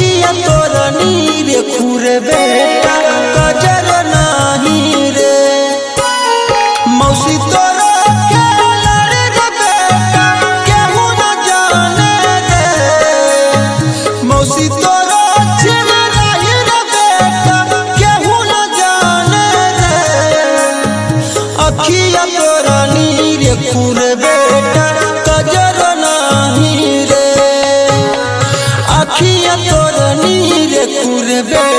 अखिया तोरा नीर खुरे बेटा कजर नहीं रे मौसी तोरा खेलर रे बेटा केहू न जाने रे मौसी तोरा छिल रही रे बेटा केहू न जाने रे अखिया तोरा नीर खुरे बेटा कजर नहीं रे अखिया तोरा नीर खुरे बेटा।